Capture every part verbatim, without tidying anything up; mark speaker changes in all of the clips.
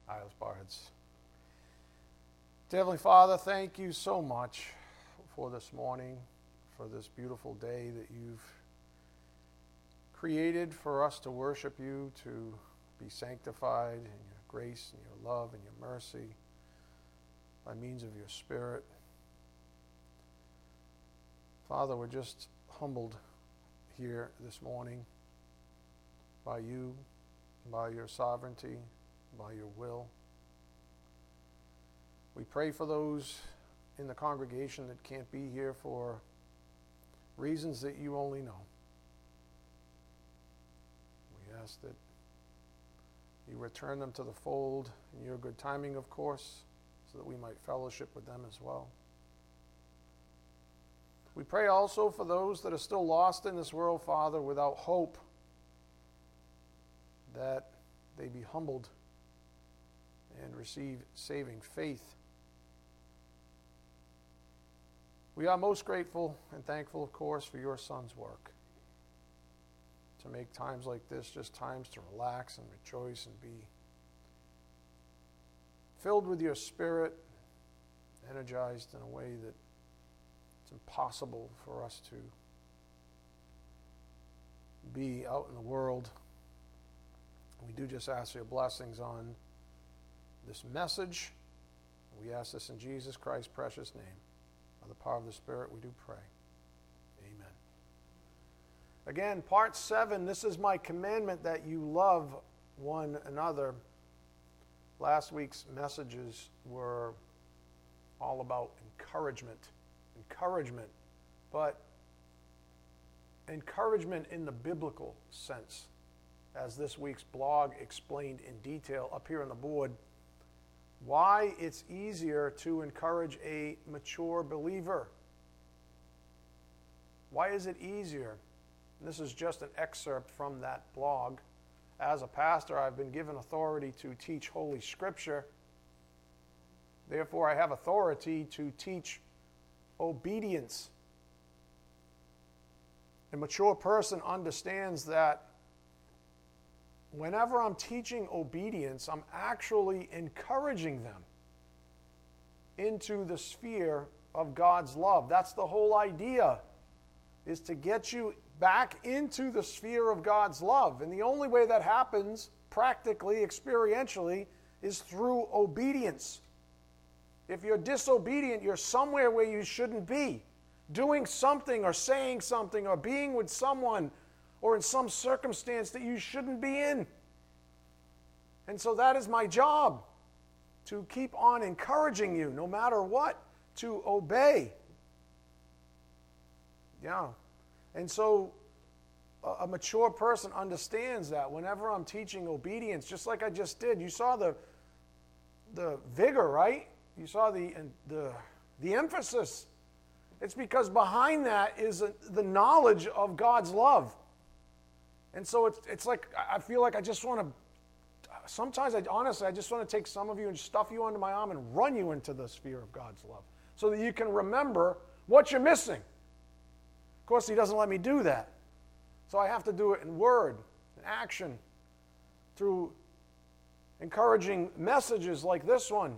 Speaker 1: Hi, let's bow our heads. Dear Heavenly Father, thank you so much for this morning, for this beautiful day that you've created for us to worship you, to be sanctified in your grace and your love and your mercy by means of your Spirit. Father, we're just humbled here this morning by you, by your sovereignty, by your will. We pray for those in the congregation that can't be here for reasons that you only know. We ask that you return them to the fold in your good timing, of course, so that we might fellowship with them as well. We pray also for those that are still lost in this world, Father, without hope, that they be humbled and receive saving faith. We are most grateful and thankful, of course, for your Son's work, to make times like this just times to relax and rejoice and be filled with your Spirit, energized in a way that it's impossible for us to be out in the world. We do just ask for your blessings on this message. We ask this in Jesus Christ's precious name. By the power of the Spirit, we do pray. Amen. Again, part seven, this is my commandment that you love one another. Last week's messages were all about encouragement. Encouragement, but encouragement in the biblical sense, as this week's blog explained in detail up here on the board. Why it's easier to encourage a mature believer. Why is it easier? And this is just an excerpt from that blog. As a pastor, I've been given authority to teach Holy Scripture. Therefore, I have authority to teach obedience. A mature person understands that whenever I'm teaching obedience, I'm actually encouraging them into the sphere of God's love. That's the whole idea, is to get you back into the sphere of God's love. And the only way that happens, practically, experientially, is through obedience. If you're disobedient, you're somewhere where you shouldn't be, doing something or saying something or being with someone or in some circumstance that you shouldn't be in. And so that is my job, to keep on encouraging you, no matter what, to obey. Yeah. And so a, a mature person understands that whenever I'm teaching obedience, just like I just did, you saw the, the vigor, right? You saw the, the, the emphasis. It's because behind that is a, the knowledge of God's love. And so it's it's like, I feel like I just want to, sometimes I honestly, I just want to take some of you and stuff you under my arm and run you into the sphere of God's love so that you can remember what you're missing. Of course, he doesn't let me do that. So I have to do it in word, in action, through encouraging messages like this one.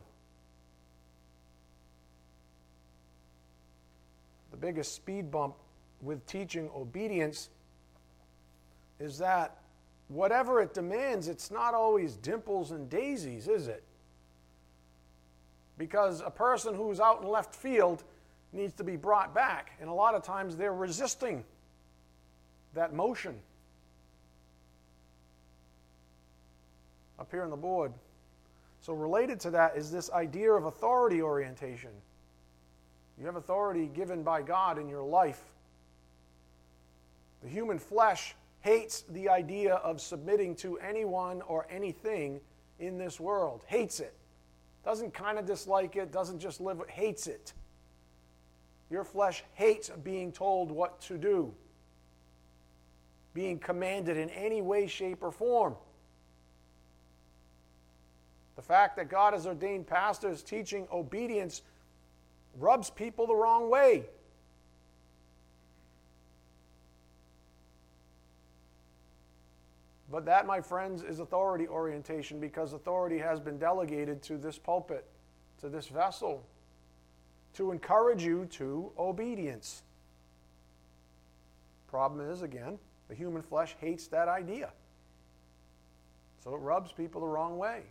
Speaker 1: The biggest speed bump with teaching obedience is that whatever it demands, it's not always dimples and daisies, is it? Because a person who's out in left field needs to be brought back, and a lot of times they're resisting that motion. Up here on the board. So related to that is this idea of authority orientation. You have authority given by God in your life. The human flesh hates the idea of submitting to anyone or anything in this world. Hates it. Doesn't kind of dislike it, doesn't just live it, hates it. Your flesh hates being told what to do, being commanded in any way, shape, or form. The fact that God has ordained pastors teaching obedience rubs people the wrong way. But that, my friends, is authority orientation, because authority has been delegated to this pulpit, to this vessel, to encourage you to obedience. Problem is, again, the human flesh hates that idea. So it rubs people the wrong way.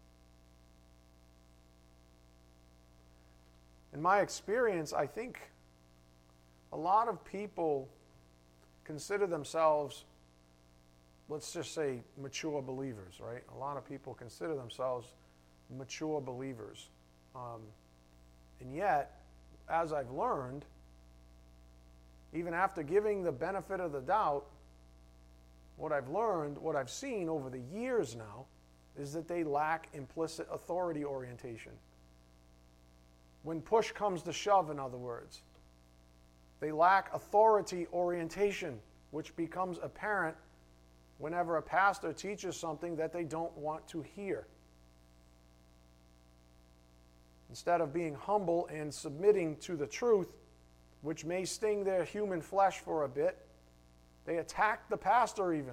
Speaker 1: In my experience, I think a lot of people consider themselves, let's just say, mature believers, right? A lot of people consider themselves mature believers. Um, and yet, as I've learned, even after giving the benefit of the doubt, what I've learned, what I've seen over the years now, is that they lack implicit authority orientation. When push comes to shove, in other words, they lack authority orientation, which becomes apparent whenever a pastor teaches something that they don't want to hear. Instead of being humble and submitting to the truth, which may sting their human flesh for a bit, they attack the pastor even.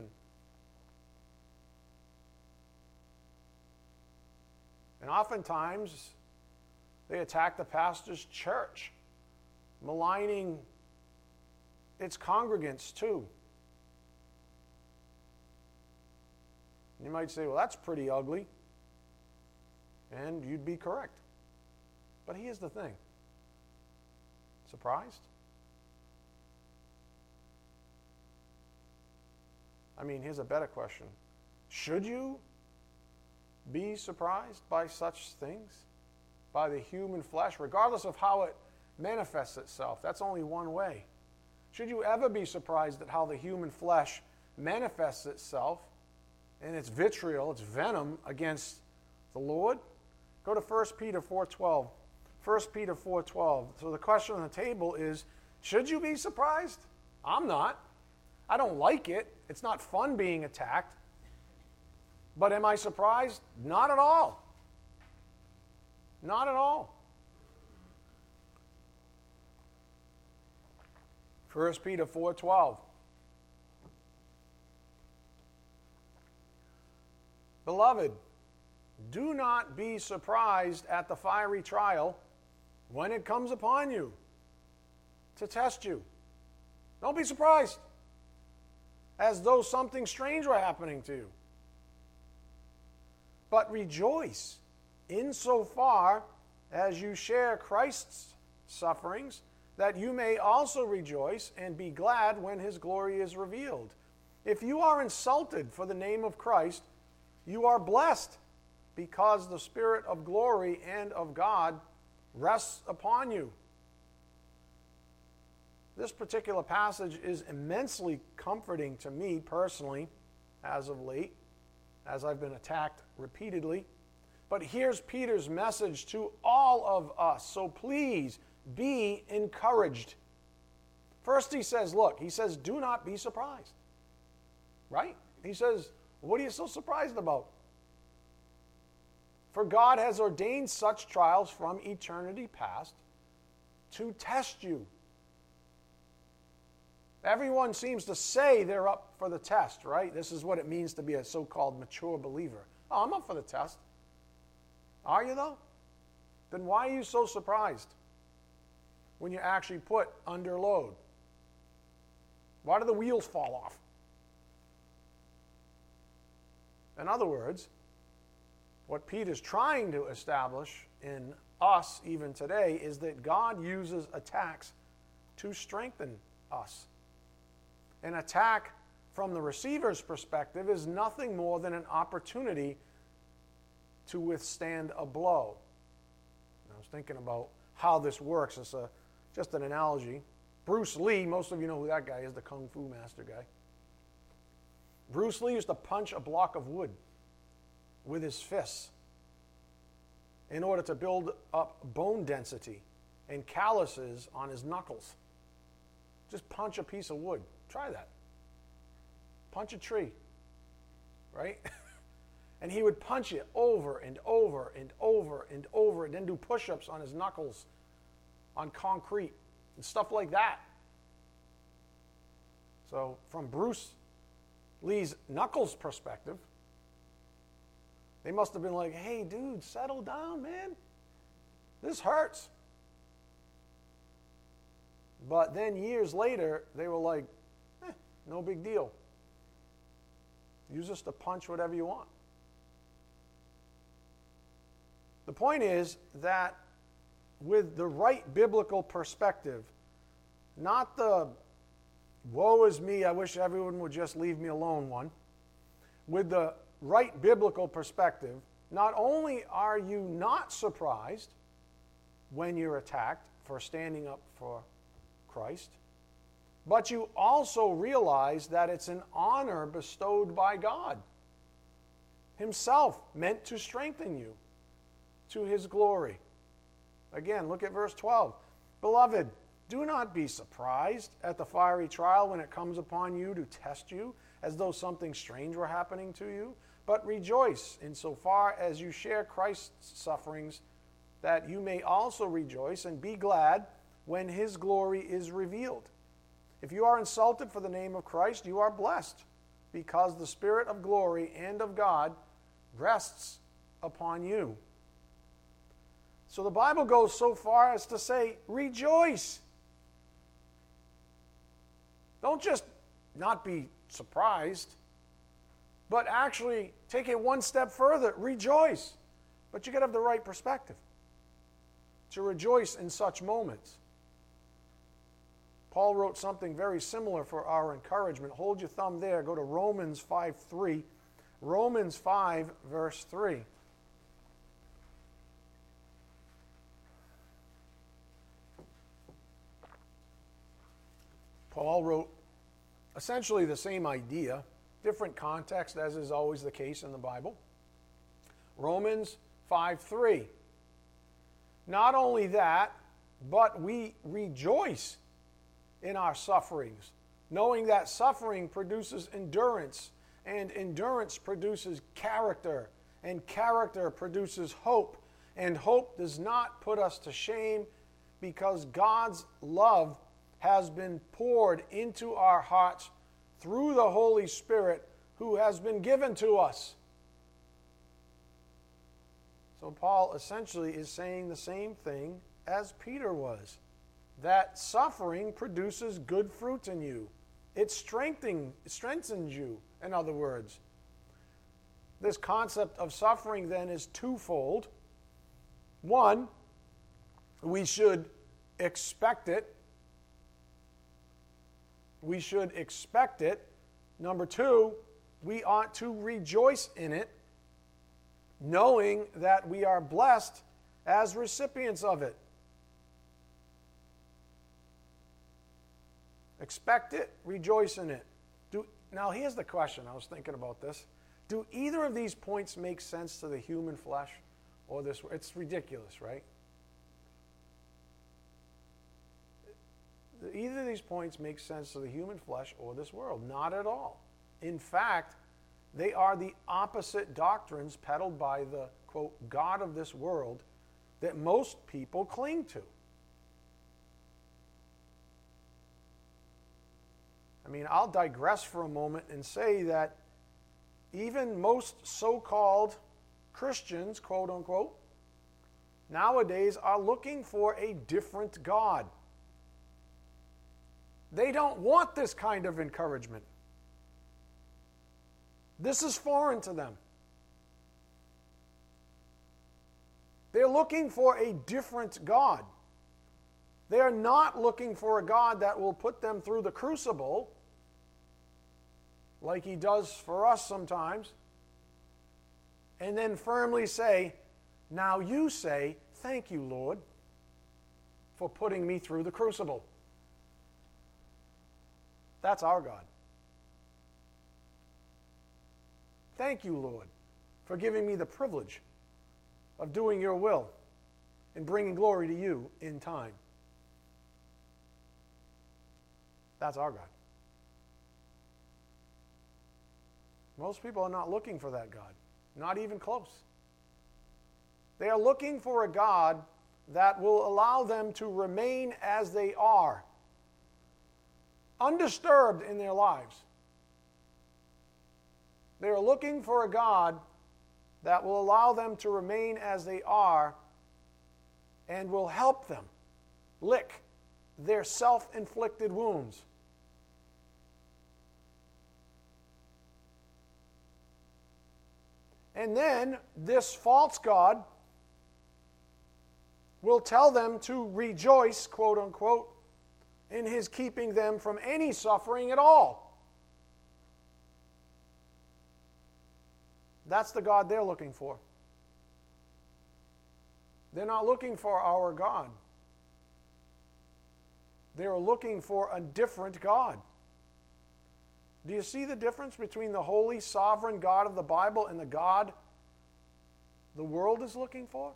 Speaker 1: And oftentimes, they attack the pastor's church, maligning its congregants too. You might say, well, that's pretty ugly. And you'd be correct. But here's the thing. Surprised? I mean, here's a better question. Should you be surprised by such things? By the human flesh, regardless of how it manifests itself? That's only one way. Should you ever be surprised at how the human flesh manifests itself in its vitriol, its venom against the Lord? Go to First Peter four twelve. First Peter four twelve. So the question on the table is, should you be surprised? I'm not. I don't like it. It's not fun being attacked. But am I surprised? Not at all. Not at all. First Peter four twelve. Beloved, do not be surprised at the fiery trial when it comes upon you to test you. Don't be surprised, as though something strange were happening to you. But rejoice insofar as you share Christ's sufferings, that you may also rejoice and be glad when his glory is revealed. If you are insulted for the name of Christ, you are blessed, because the Spirit of glory and of God rests upon you. This particular passage is immensely comforting to me personally as of late, as I've been attacked repeatedly. But here's Peter's message to all of us. So please be encouraged. First he says, look, he says, do not be surprised. Right? He says, what are you so surprised about? For God has ordained such trials from eternity past to test you. Everyone seems to say they're up for the test, right? This is what it means to be a so-called mature believer. Oh, I'm up for the test. Are you, though? Then why are you so surprised when you're actually put under load? Why do the wheels fall off? In other words, what Peter's trying to establish in us even today is that God uses attacks to strengthen us. An attack from the receiver's perspective is nothing more than an opportunity to withstand a blow. I was thinking about how this works. It's a, just an analogy. Bruce Lee, most of you know who that guy is, the Kung Fu master guy. Bruce Lee used to punch a block of wood with his fists in order to build up bone density and calluses on his knuckles. Just punch a piece of wood. Try that. Punch a tree, right? And he would punch it over and over and over and over, and then do push-ups on his knuckles on concrete and stuff like that. So from Bruce Lee's Knuckles' perspective, they must have been like, hey, dude, settle down, man. This hurts. But then years later, they were like, eh, no big deal. Use us to punch whatever you want. The point is that with the right biblical perspective, not the woe is me, I wish everyone would just leave me alone one, with the right biblical perspective, not only are you not surprised when you're attacked for standing up for Christ, but you also realize that it's an honor bestowed by God Himself, meant to strengthen you to His glory. Again, look at verse twelve. Beloved, do not be surprised at the fiery trial when it comes upon you to test you, as though something strange were happening to you, but rejoice insofar as you share Christ's sufferings, that you may also rejoice and be glad when His glory is revealed. If you are insulted for the name of Christ, you are blessed, because the Spirit of glory and of God rests upon you. So the Bible goes so far as to say, rejoice. Don't just not be surprised, but actually take it one step further. Rejoice. But you got to have the right perspective to rejoice in such moments. Paul wrote something very similar for our encouragement. Hold your thumb there. Go to Romans five three. Romans five, verse three. Paul wrote essentially the same idea, different context, as is always the case in the Bible. Romans five three. Not only that, but we rejoice in our sufferings, knowing that suffering produces endurance, and endurance produces character, and character produces hope, and hope does not put us to shame, because God's love has been poured into our hearts through the Holy Spirit who has been given to us. So Paul essentially is saying the same thing as Peter was, that suffering produces good fruit in you. It strengthens, it strengthens you, in other words. This concept of suffering then is twofold. One, we should expect it. We should expect it. Number two, we ought to rejoice in it, knowing that we are blessed as recipients of it. Expect it, rejoice in it. Do, now, here's the question. I was thinking about this. Do either of these points make sense to the human flesh or this? It's ridiculous, right? Either of these points make sense to the human flesh or this world. Not at all. In fact, they are the opposite doctrines peddled by the, quote, God of this world that most people cling to. I mean, I'll digress for a moment and say that even most so-called Christians, quote unquote, nowadays are looking for a different God. They don't want this kind of encouragement. This is foreign to them. They're looking for a different God. They are not looking for a God that will put them through the crucible like He does for us sometimes, and then firmly say, now you say, thank you, Lord, for putting me through the crucible. That's our God. Thank you, Lord, for giving me the privilege of doing your will and bringing glory to you in time. That's our God. Most people are not looking for that God, not even close. They are looking for a God that will allow them to remain as they are, undisturbed in their lives, They are looking for a God that will allow them to remain as they are and will help them lick their self-inflicted wounds. And then this false God will tell them to rejoice, quote unquote, in his keeping them from any suffering at all. That's the God they're looking for. They're not looking for our God. They're looking for a different God. Do you see the difference between the holy, sovereign God of the Bible and the God the world is looking for?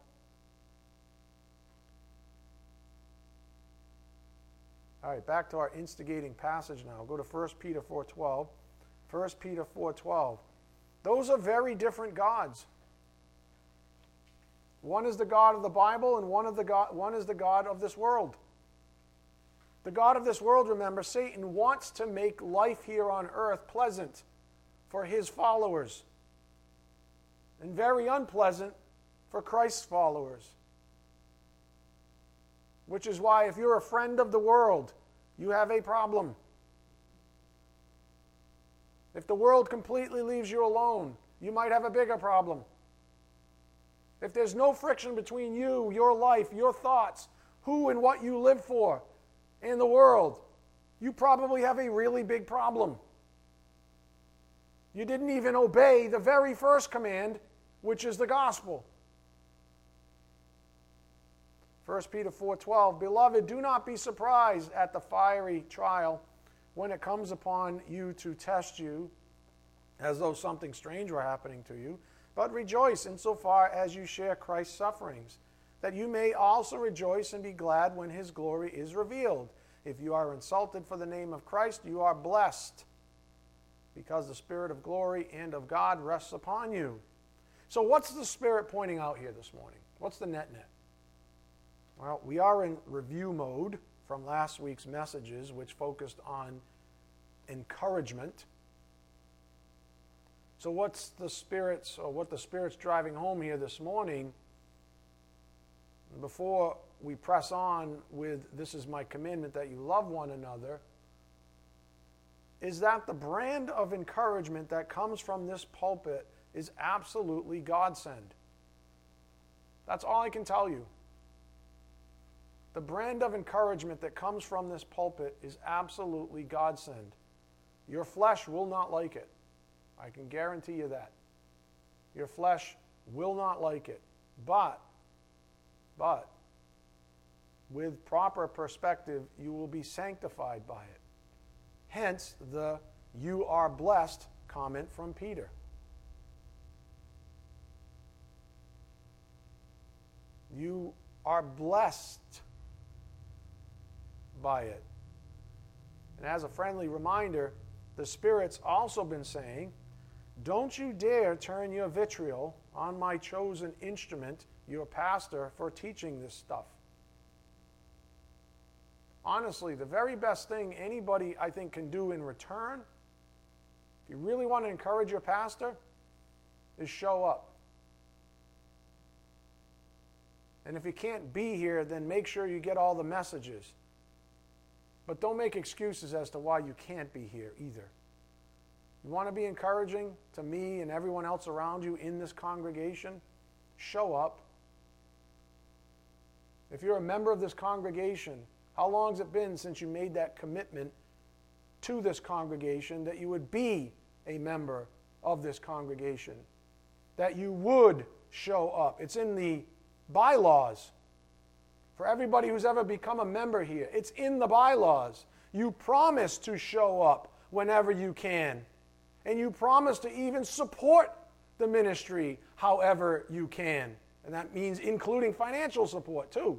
Speaker 1: All right, back to our instigating passage now. Go to First Peter four twelve. First Peter four twelve. Those are very different gods. One is the God of the Bible, and one, of the God, one is the God of this world. The God of this world, remember, Satan wants to make life here on earth pleasant for his followers and very unpleasant for Christ's followers. Which is why if you're a friend of the world, you have a problem. If the world completely leaves you alone, you might have a bigger problem. If there's no friction between you, your life, your thoughts, who and what you live for, in the world, you probably have a really big problem. You didn't even obey the very first command, which is the gospel. First Peter four twelve, Beloved, do not be surprised at the fiery trial when it comes upon you to test you, as though something strange were happening to you, but rejoice insofar as you share Christ's sufferings, that you may also rejoice and be glad when his glory is revealed. If you are insulted for the name of Christ, you are blessed, because the Spirit of glory and of God rests upon you. So what's the Spirit pointing out here this morning? What's the net-net? Well, we are in review mode from last week's messages, which focused on encouragement. So what's the Spirit's, or what the Spirit's driving home here this morning? Before we press on with this is my commandment that you love one another, is that the brand of encouragement that comes from this pulpit is absolutely God-sent. That's all I can tell you. The brand of encouragement that comes from this pulpit is absolutely God-sent. Your flesh will not like it. I can guarantee you that. Your flesh will not like it. But But with proper perspective, you will be sanctified by it. Hence the "you are blessed" comment from Peter. You are blessed by it. And as a friendly reminder, the Spirit's also been saying, don't you dare turn your vitriol on my chosen instrument, your pastor, for teaching this stuff. Honestly, the very best thing anybody, I think, can do in return, if you really want to encourage your pastor, is show up. And if you can't be here, then make sure you get all the messages. But don't make excuses as to why you can't be here either. You want to be encouraging to me and everyone else around you in this congregation? Show up. If you're a member of this congregation, how long has it been since you made that commitment to this congregation that you would be a member of this congregation? That you would show up. It's in the bylaws. For everybody who's ever become a member here, it's in the bylaws. You promise to show up whenever you can. And you promise to even support the ministry however you can. And that means including financial support too.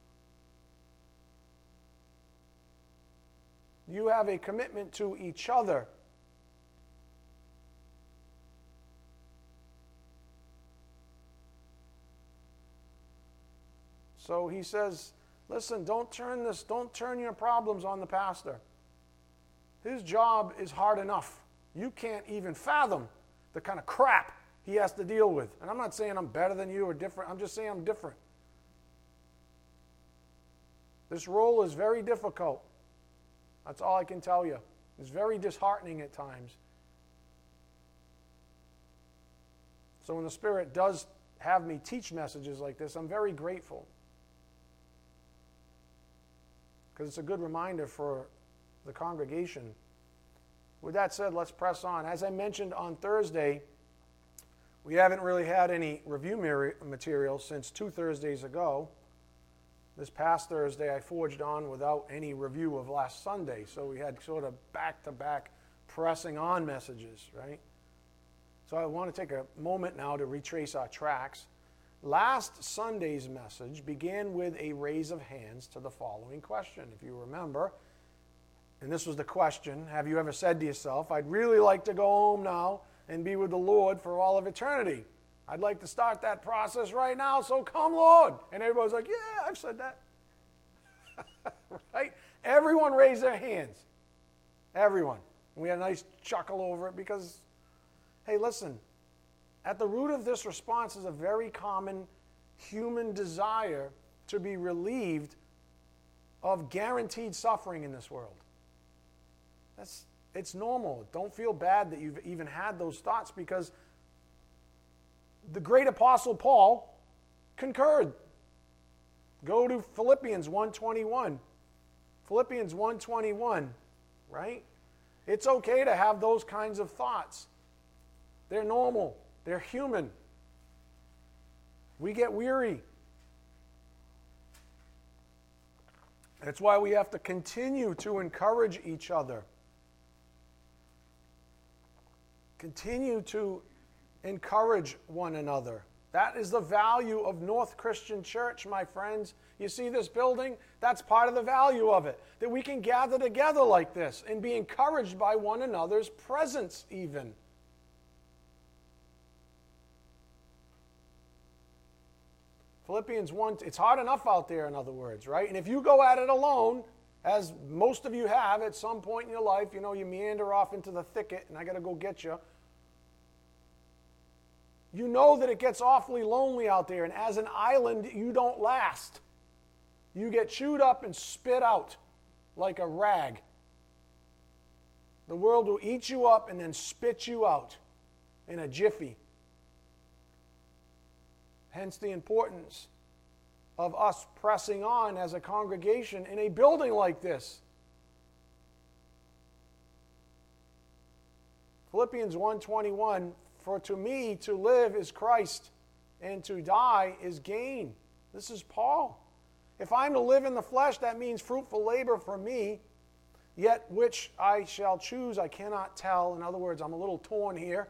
Speaker 1: You have a commitment to each other. So he says, listen, don't turn this, don't turn your problems on the pastor. His job is hard enough. You can't even fathom the kind of crap he has to deal with. And I'm not saying I'm better than you or different. I'm just saying I'm different. This role is very difficult. That's all I can tell you. It's very disheartening at times. So when the Spirit does have me teach messages like this, I'm very grateful. Because it's a good reminder for the congregation. With that said, let's press on. As I mentioned on Thursday, we haven't really had any review material since two Thursdays ago. This past Thursday, I forged on without any review of last Sunday. So we had sort of back-to-back pressing on messages, right? So I want to take a moment now to retrace our tracks. Last Sunday's message began with a raise of hands to the following question. If you remember, and this was the question, have you ever said to yourself, I'd really like to go home now and be with the Lord for all of eternity? I'd like to start that process right now, so come, Lord. And everybody's like, yeah, I've said that. Right? Everyone raised their hands. Everyone. And we had a nice chuckle over it because, hey, listen, at the root of this response is a very common human desire to be relieved of guaranteed suffering in this world. That's, it's normal. Don't feel bad that you've even had those thoughts, because the great apostle Paul concurred. Go to Philippians one twenty-one. Philippians one twenty-one, right? It's okay to have those kinds of thoughts. They're normal. They're human. We get weary. That's why we have to continue to encourage each other. Continue to encourage one another. That is the value of North Christian Church, my friends. You see this building? That's part of the value of it. That we can gather together like this and be encouraged by one another's presence even. Philippians one, it's hard enough out there, in other words, right? And if you go at it alone, as most of you have at some point in your life, you know, you meander off into the thicket and I got to go get you. You know that it gets awfully lonely out there, and as an island, you don't last. You get chewed up and spit out like a rag. The world will eat you up and then spit you out in a jiffy. Hence the importance of us pressing on as a congregation in a building like this. Philippians one twenty-one, for to me to live is Christ, and to die is gain. This is Paul. If I'm to live in the flesh, that means fruitful labor for me, yet which I shall choose I cannot tell. In other words, I'm a little torn here.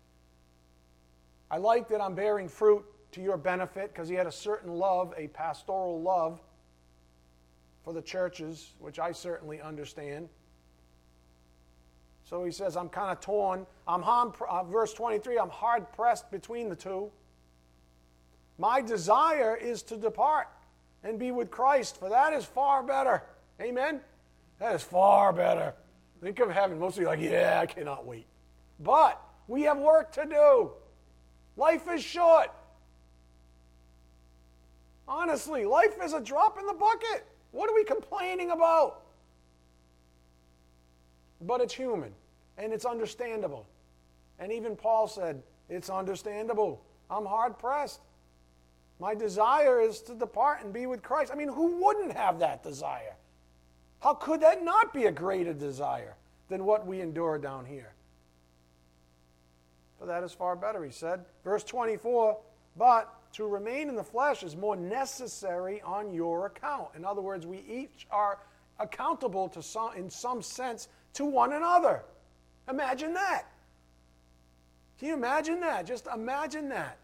Speaker 1: I like that I'm bearing fruit to your benefit, because he had a certain love, a pastoral love for the churches, which I certainly understand. So he says, I'm kind of torn. I'm hard, uh, verse twenty-three, I'm hard pressed between the two. My desire is to depart and be with Christ, for that is far better. Amen? That is far better. Think of heaven. Most of you are like, yeah, I cannot wait. But we have work to do. Life is short. Honestly, life is a drop in the bucket. What are we complaining about? But it's human, and it's understandable. And even Paul said, it's understandable. I'm hard-pressed. My desire is to depart and be with Christ. I mean, who wouldn't have that desire? How could that not be a greater desire than what we endure down here? For that is far better, he said. Verse twenty-four, but to remain in the flesh is more necessary on your account. In other words, we each are accountable to some, in some sense, to one another. Imagine that. Can you imagine that? Just imagine that.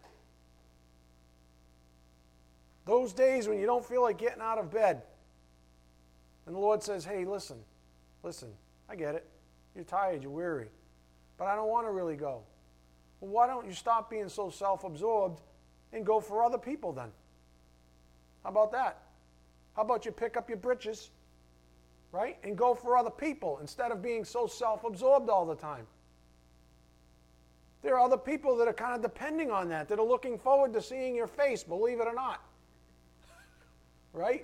Speaker 1: Those days when you don't feel like getting out of bed, and the Lord says, hey, listen, listen, I get it. You're tired, you're weary, but I don't want to really go. Well, why don't you stop being so self-absorbed and go for other people then? How about that? How about you pick up your britches, right, and go for other people instead of being so self-absorbed all the time? There are other people that are kind of depending on that, that are looking forward to seeing your face, believe it or not. Right?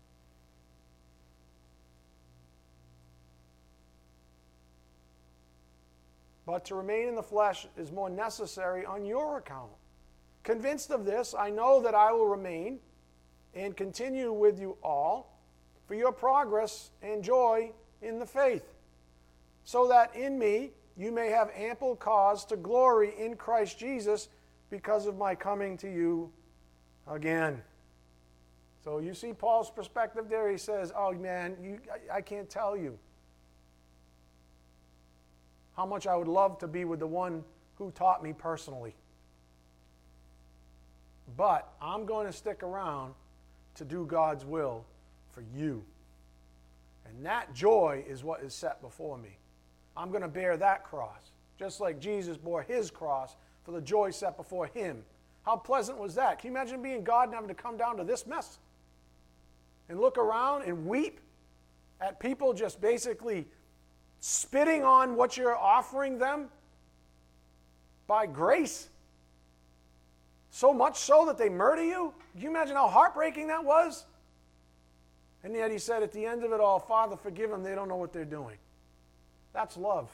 Speaker 1: But to remain in the flesh is more necessary on your account. Convinced of this, I know that I will remain and continue with you all for your progress and joy in the faith, so that in me you may have ample cause to glory in Christ Jesus because of my coming to you again. So you see Paul's perspective there. He says, oh man, you, I, I can't tell you how much I would love to be with the one who taught me personally. But I'm going to stick around to do God's will for you. And that joy is what is set before me. I'm going to bear that cross, just like Jesus bore his cross for the joy set before him. How pleasant was that? Can you imagine being God and having to come down to this mess? And look around and weep at people just basically spitting on what you're offering them by grace? So much so that they murder you? Can you imagine how heartbreaking that was? And yet he said at the end of it all, Father, forgive them, they don't know what they're doing. That's love.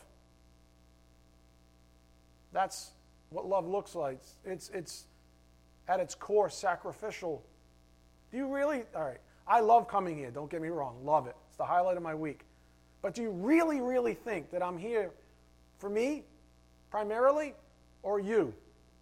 Speaker 1: That's what love looks like. It's, it's at its core sacrificial. Do you really? All right. I love coming here, don't get me wrong. Love it. It's the highlight of my week. But do you really, really think that I'm here for me, primarily, or you?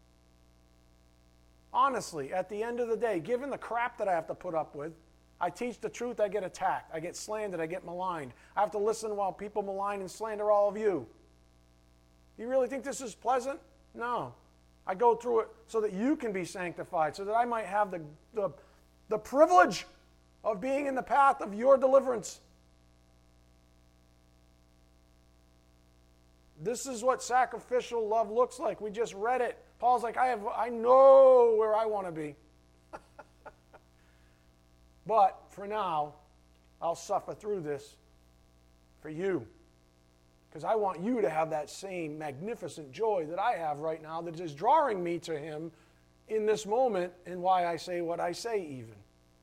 Speaker 1: Honestly, at the end of the day, given the crap that I have to put up with, I teach the truth, I get attacked, I get slandered, I get maligned. I have to listen while people malign and slander all of you. You really think this is pleasant? No. I go through it so that you can be sanctified, so that I might have the, the, the privilege of being in the path of your deliverance. This is what sacrificial love looks like. We just read it. Paul's like, I have, I know where I want to be. But for now, I'll suffer through this for you. Because I want you to have that same magnificent joy that I have right now that is drawing me to him in this moment, and why I say what I say even.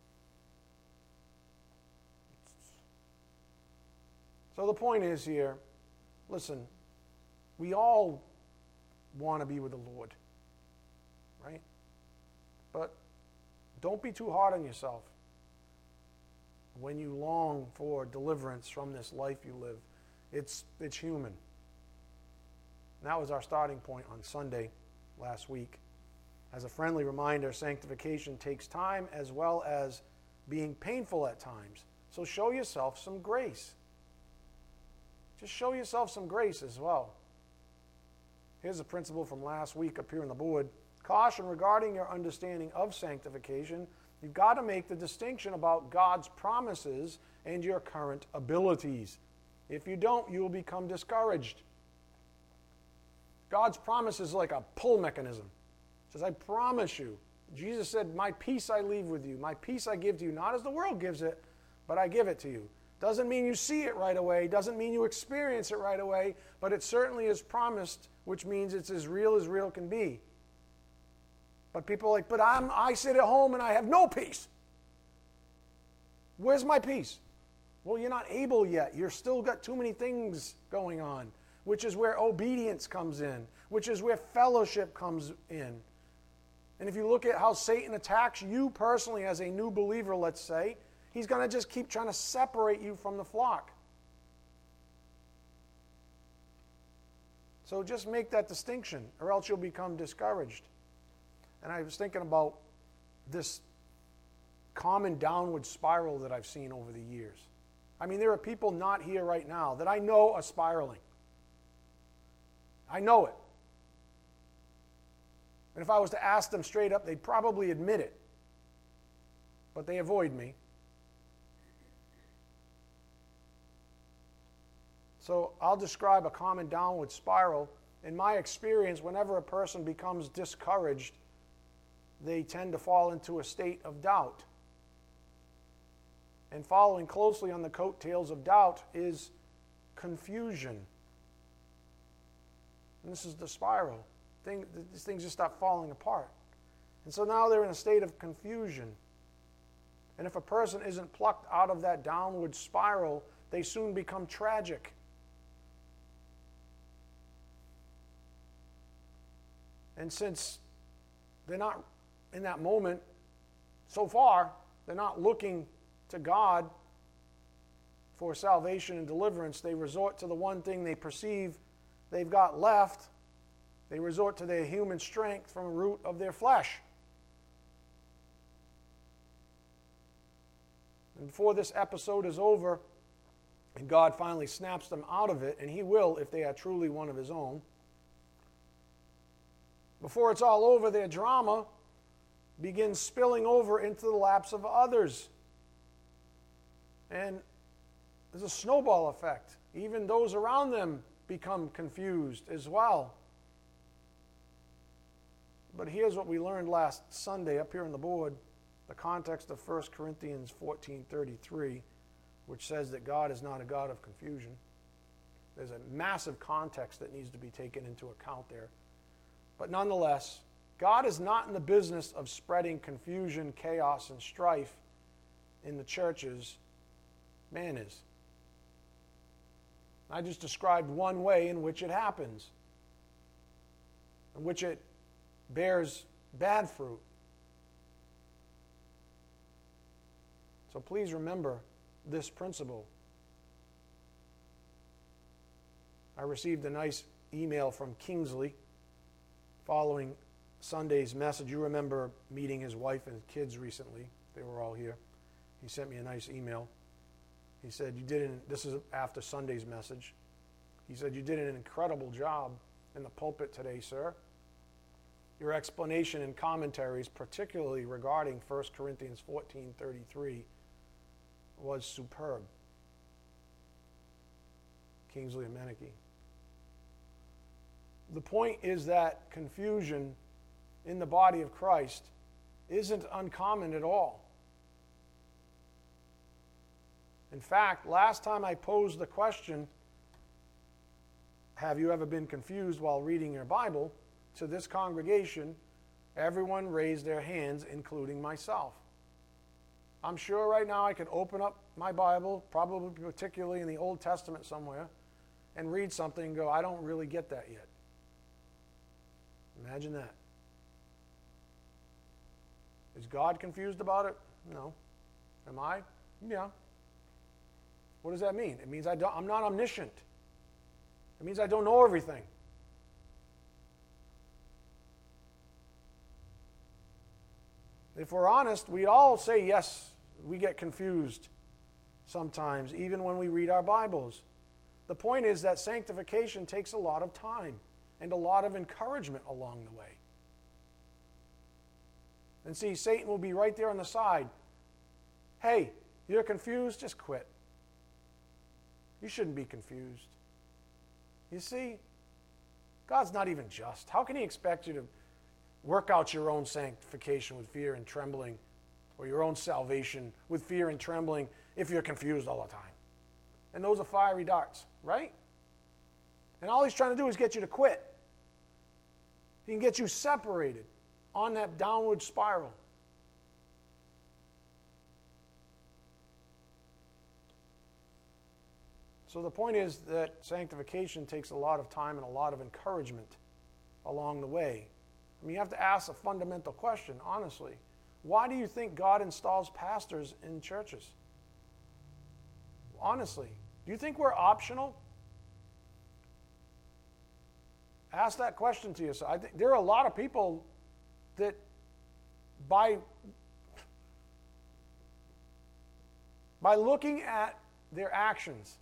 Speaker 1: So the point is here, listen, we all want to be with the Lord, right? But don't be too hard on yourself when you long for deliverance from this life you live. It's, it's human. And that was our starting point on Sunday last week. As a friendly reminder, sanctification takes time as well as being painful at times. So show yourself some grace. Just show yourself some grace as well. Here's a principle from last week up here on the board. Caution regarding your understanding of sanctification. You've got to make the distinction about God's promises and your current abilities. If you don't, you will become discouraged. God's promise is like a pull mechanism. It says, I promise you. Jesus said, my peace I leave with you. My peace I give to you. Not as the world gives it, but I give it to you. Doesn't mean you see it right away. Doesn't mean you experience it right away. But it certainly is promised, which means it's as real as real can be. But people are like, but I'm, I sit at home and I have no peace. Where's my peace? Well, you're not able yet. You've still got too many things going on, which is where obedience comes in, which is where fellowship comes in. And if you look at how Satan attacks you personally as a new believer, let's say, he's going to just keep trying to separate you from the flock. So just make that distinction, or else you'll become discouraged. And I was thinking about this common downward spiral that I've seen over the years. I mean, there are people not here right now that I know are spiraling. I know it. And if I was to ask them straight up, they'd probably admit it. But they avoid me. So I'll describe a common downward spiral. In my experience, whenever a person becomes discouraged, they tend to fall into a state of doubt. And following closely on the coattails of doubt is confusion. And this is the spiral. thing, these things just start falling apart. And so now they're in a state of confusion. And if a person isn't plucked out of that downward spiral, they soon become tragic. And since they're not in that moment, so far, they're not looking to God for salvation and deliverance. They resort to the one thing they perceive they've got left. They resort to their human strength from a root of their flesh. And before this episode is over, and God finally snaps them out of it, and He will if they are truly one of His own, before it's all over, their drama begins spilling over into the laps of others. And there's a snowball effect. Even those around them become confused as well. But here's what we learned last Sunday up here on the board, the context of First Corinthians fourteen thirty-three, which says that God is not a God of confusion. There's a massive context that needs to be taken into account there. But nonetheless, God is not in the business of spreading confusion, chaos, and strife in the churches. Man is. I just described one way in which it happens, in which it bears bad fruit. So please remember this principle. I received a nice email from Kingsley following Sunday's message. You remember meeting his wife and kids recently. They were all here. He sent me a nice email. He said, you did an, this is after Sunday's message. He said, you did an incredible job in the pulpit today, sir. Your explanation and commentaries, particularly regarding First Corinthians fourteen thirty-three, was superb. Kingsley and Menike. The point is that confusion in the body of Christ isn't uncommon at all. In fact, last time I posed the question, have you ever been confused while reading your Bible, to this congregation, everyone raised their hands, including myself. I'm sure right now I could open up my Bible, probably particularly in the Old Testament somewhere, and read something and go, I don't really get that yet. Imagine that. Is God confused about it? No. Am I? Yeah. What does that mean? It means I don't, I'm not omniscient. It means I don't know everything. If we're honest, we all say yes, we get confused sometimes, even when we read our Bibles. The point is that sanctification takes a lot of time and a lot of encouragement along the way. And see, Satan will be right there on the side. Hey, you're confused? Just quit. You shouldn't be confused. You see, God's not even just. How can He expect you to work out your own sanctification with fear and trembling, or your own salvation with fear and trembling, if you're confused all the time? And those are fiery darts, right? And all He's trying to do is get you to quit. He can get you separated on that downward spiral. So the point is that sanctification takes a lot of time and a lot of encouragement along the way. I mean, you have to ask a fundamental question, honestly. Why do you think God installs pastors in churches? Honestly, do you think we're optional? Ask that question to yourself. I think there are a lot of people that by, by looking at their actions,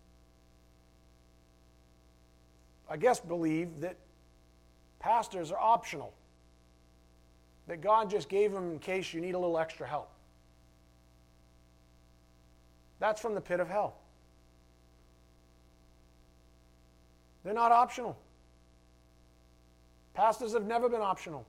Speaker 1: I guess believe that pastors are optional. That God just gave them in case you need a little extra help. That's from the pit of hell. They're not optional. Pastors have never been optional.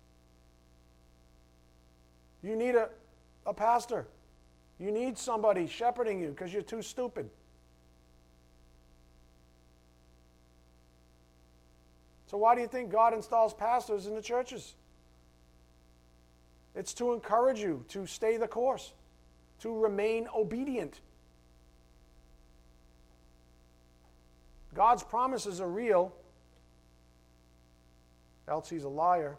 Speaker 1: You need a, a pastor. You need somebody shepherding you because you're too stupid. So why do you think God installs pastors in the churches? It's to encourage you to stay the course, to remain obedient. God's promises are real, else he's a liar.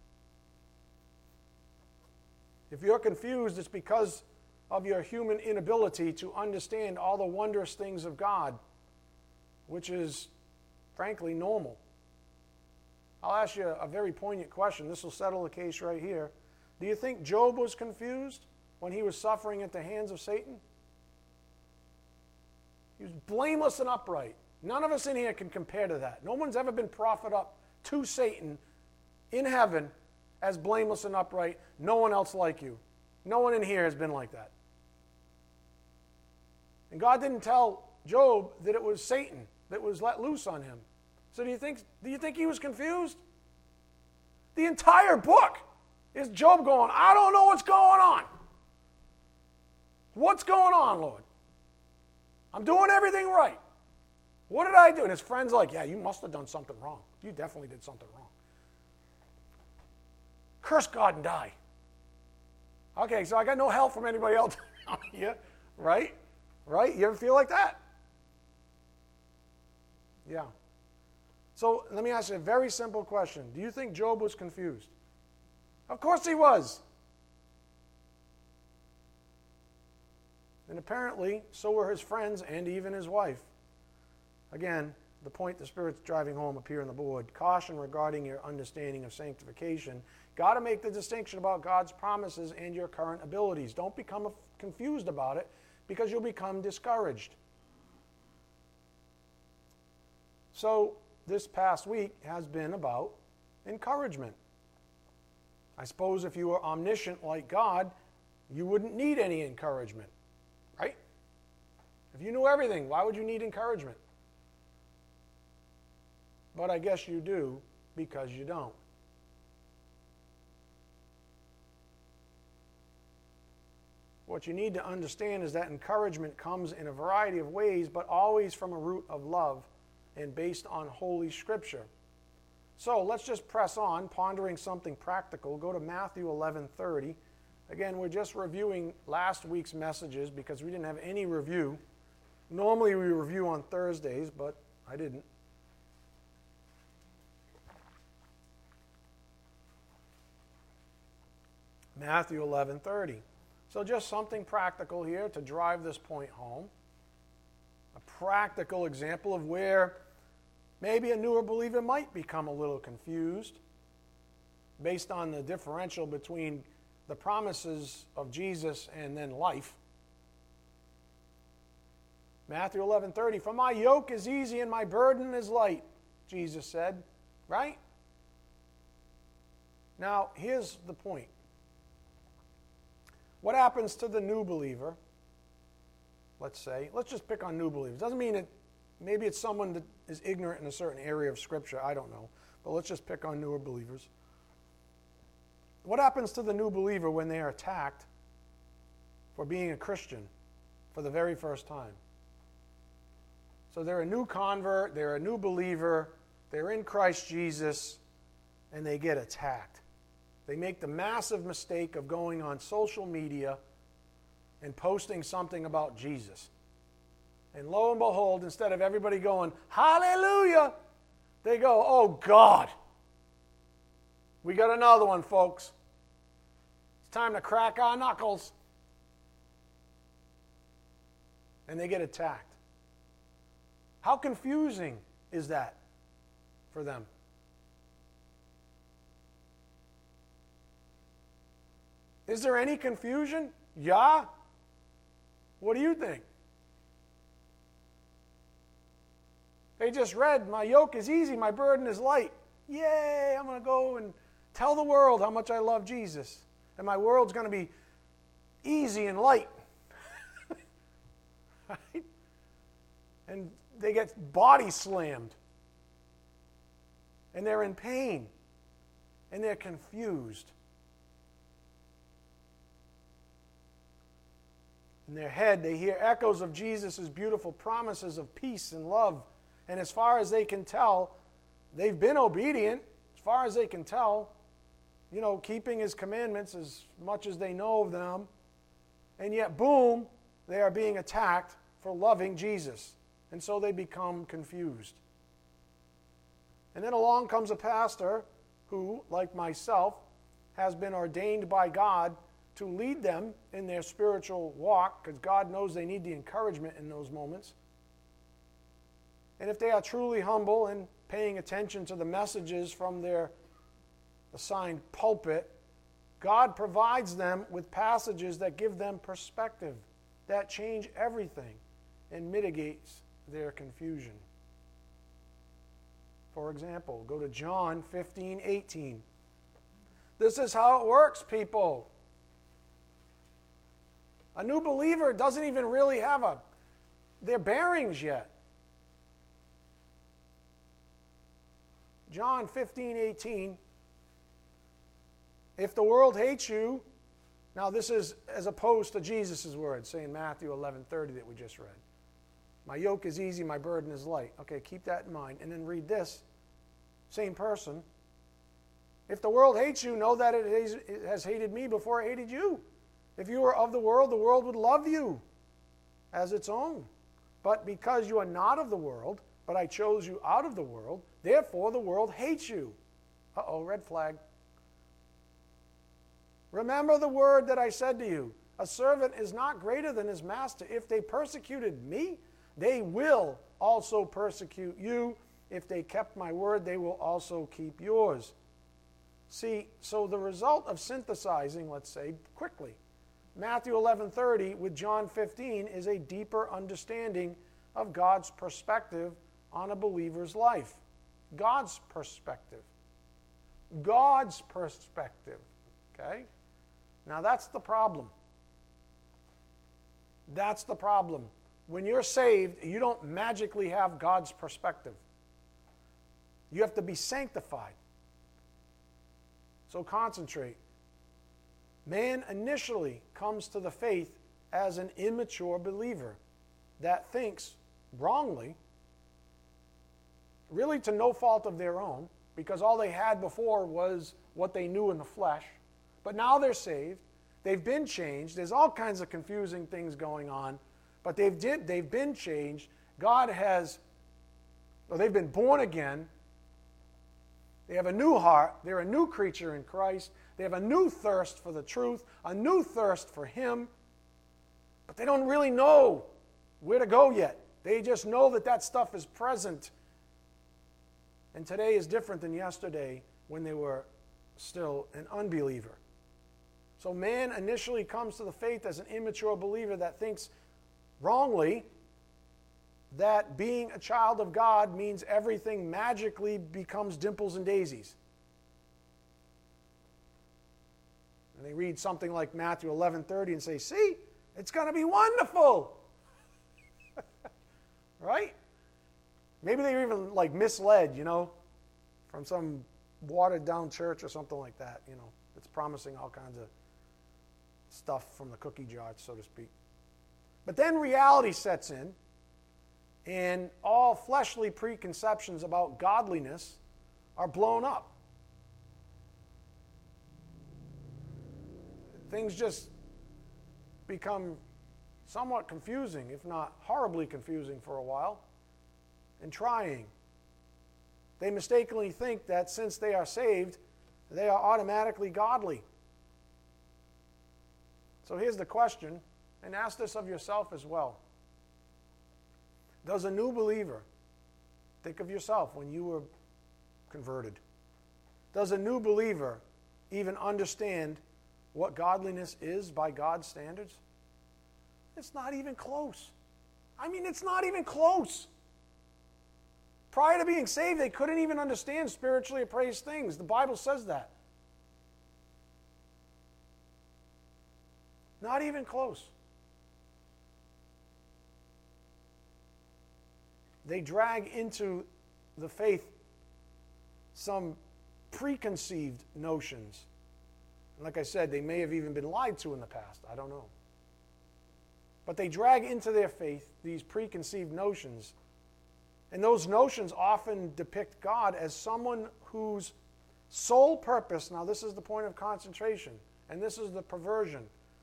Speaker 1: If you're confused, it's because of your human inability to understand all the wondrous things of God, which is, frankly, normal. I'll ask you a very poignant question. This will settle the case right here. Do you think Job was confused when he was suffering at the hands of Satan? He was blameless and upright. None of us in here can compare to that. No one's ever been proffered up to Satan in heaven as blameless and upright. No one else like you. No one in here has been like that. And God didn't tell Job that it was Satan that was let loose on him. So do you think, do you think he was confused? The entire book is Job going, I don't know what's going on. What's going on, Lord? I'm doing everything right. What did I do? And his friend's like, yeah, you must have done something wrong. You definitely did something wrong. Curse God and die. Okay, so I got no help from anybody else around here, right? Right? You ever feel like that? Yeah. So let me ask you a very simple question. Do you think Job was confused? Of course he was. And apparently, so were his friends and even his wife. Again, the point the Spirit's driving home up here on the board. Caution regarding your understanding of sanctification. Got to make the distinction about God's promises and your current abilities. Don't become confused about it because you'll become discouraged. So, this past week has been about encouragement. I suppose if you were omniscient like God, you wouldn't need any encouragement, right? If you knew everything, why would you need encouragement? But I guess you do because you don't. What you need to understand is that encouragement comes in a variety of ways, but always from a root of love and based on Holy Scripture. So let's just press on, pondering something practical. Go to Matthew eleven thirty. Again, we're just reviewing last week's messages because we didn't have any review. Normally we review on Thursdays, but I didn't. Matthew eleven thirty. So just something practical here to drive this point home. A practical example of where maybe a newer believer might become a little confused based on the differential between the promises of Jesus and then life. Matthew eleven thirty, for my yoke is easy and my burden is light, Jesus said, right? Now, here's the point. What happens to the new believer, let's say, let's just pick on new believers. Doesn't mean that maybe it's someone that is ignorant in a certain area of Scripture, I don't know. But let's just pick on newer believers. What happens to the new believer when they are attacked for being a Christian for the very first time? So they're a new convert, they're a new believer, they're in Christ Jesus, and they get attacked. They make the massive mistake of going on social media and posting something about Jesus. And lo and behold, instead of everybody going, hallelujah, they go, oh God, we got another one, folks. It's time to crack our knuckles. And they get attacked. How confusing is that for them? Is there any confusion? Yeah. What do you think? They just read, my yoke is easy, my burden is light. Yay, I'm going to go and tell the world how much I love Jesus. And my world's going to be easy and light. Right? And they get body slammed. And they're in pain. And they're confused. In their head, they hear echoes of Jesus' beautiful promises of peace and love. And as far as they can tell, they've been obedient as far as they can tell, you know, keeping his commandments as much as they know of them, and yet, boom, they are being attacked for loving Jesus. And so they become confused. And then along comes a pastor who, like myself, has been ordained by God to lead them in their spiritual walk, because God knows they need the encouragement in those moments. And if they are truly humble and paying attention to the messages from their assigned pulpit, God provides them with passages that give them perspective, that change everything and mitigates their confusion. For example, go to John fifteen eighteen. This is how it works, people. A new believer doesn't even really have a, their bearings yet. John fifteen eighteen. If the world hates you, now this is as opposed to Jesus' words, saying Matthew eleven thirty that we just read. My yoke is easy, my burden is light. Okay, keep that in mind. And then read this, same person. If the world hates you, know that it has hated me before it hated you. If you were of the world, the world would love you as its own. But because you are not of the world, but I chose you out of the world, therefore the world hates you. Uh-oh, red flag. Remember the word that I said to you. A servant is not greater than his master. If they persecuted me, they will also persecute you. If they kept my word, they will also keep yours. See, so the result of synthesizing, let's say, quickly, Matthew eleven thirty with John fifteen is a deeper understanding of God's perspective on a believer's life. God's perspective. God's perspective. Okay? Now that's the problem. That's the problem. When you're saved, you don't magically have God's perspective. You have to be sanctified. So concentrate. Man initially comes to the faith as an immature believer that thinks wrongly, really to no fault of their own, because all they had before was what they knew in the flesh. But now they're saved. They've been changed. There's all kinds of confusing things going on, but they've did they've been changed. God has, or they've been born again. They have a new heart. They're a new creature in Christ. They have a new thirst for the truth, a new thirst for Him, but they don't really know where to go yet. They just know that that stuff is present. And today is different than yesterday when they were still an unbeliever. So man initially comes to the faith as an immature believer that thinks wrongly that being a child of God means everything magically becomes dimples and daisies. And they read something like Matthew eleven thirty and say, see, it's going to be wonderful. Right? Maybe they were even like misled, you know, from some watered down church or something like that, you know, that's promising all kinds of stuff from the cookie jar, so to speak. But then reality sets in, and all fleshly preconceptions about godliness are blown up. Things just become somewhat confusing, if not horribly confusing for a while, and trying. They mistakenly think that since they are saved, they are automatically godly. So here's the question, and ask this of yourself as well. Does a new believer, think of yourself when you were converted, does a new believer even understand what godliness is by God's standards? It's not even close. I mean, it's not even close. Prior to being saved, they couldn't even understand spiritually appraised things. The Bible says that. Not even close. They drag into the faith some preconceived notions. Like I said, they may have even been lied to in the past. I don't know. But they drag into their faith these preconceived notions And those notions often depict God as someone whose sole purpose, now this is the point of concentration, and this is the perversion.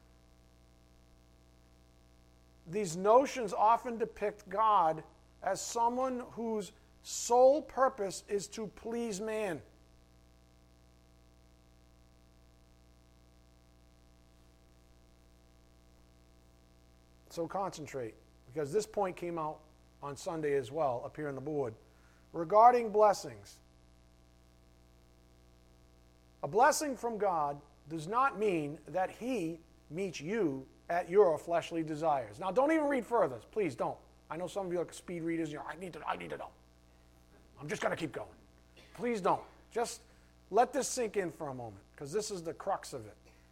Speaker 1: These notions often depict God as someone whose sole purpose is to please man. So concentrate, because this point came out on Sunday as well, up here on the board. Regarding blessings, a blessing from God does not mean that He meets you at your fleshly desires. Now, don't even read further. Please don't. I know some of you are like speed readers. You know, I need to, I need to know. I'm just going to keep going. Please don't. Just let this sink in for a moment, because this is the crux of it.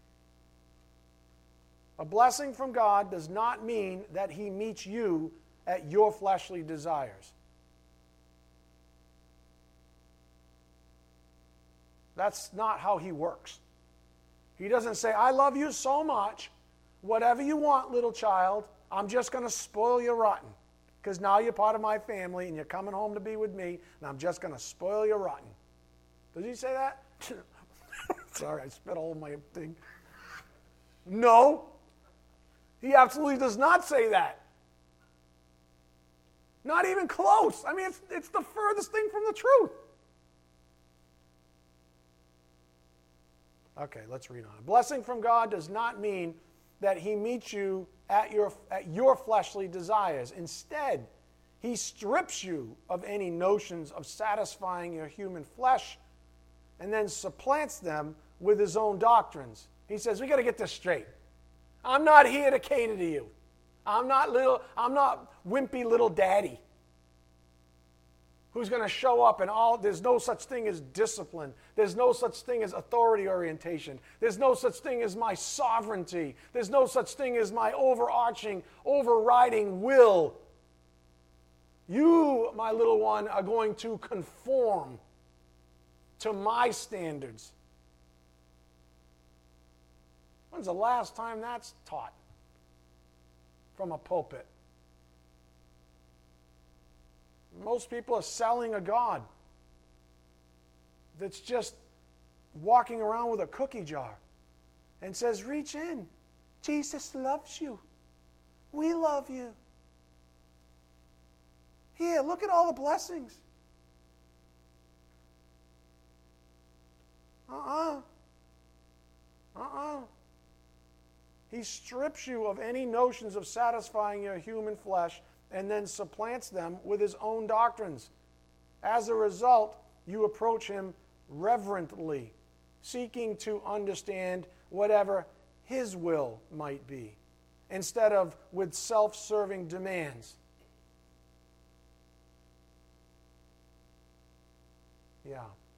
Speaker 1: A blessing from God does not mean that He meets you at your fleshly desires. That's not how He works. He doesn't say, I love you so much, whatever you want, little child, I'm just going to spoil you rotten, because now you're part of my family and you're coming home to be with me, and I'm just going to spoil you rotten. Does He say that? Sorry, I spit all over my thing. No. He absolutely does not say that. Not even close. I mean, it's, it's the furthest thing from the truth. Okay, let's read on. A blessing from God does not mean that He meets you at your, at your fleshly desires. Instead, He strips you of any notions of satisfying your human flesh and then supplants them with His own doctrines. He says, we got to get this straight. I'm not here to cater to you. I'm not little, I'm not wimpy little daddy who's going to show up and all, there's no such thing as discipline. There's no such thing as authority orientation. There's no such thing as my sovereignty. There's no such thing as my overarching, overriding will. You, my little one, are going to conform to my standards. When's the last time that's taught from a pulpit? Most people are selling a God that's just walking around with a cookie jar and says, reach in. Jesus loves you. We love you. Here, look at all the blessings. Uh-uh. Uh-uh. He strips you of any notions of satisfying your human flesh and then supplants them with His own doctrines. As a result, you approach Him reverently, seeking to understand whatever His will might be, instead of with self-serving demands. Yeah.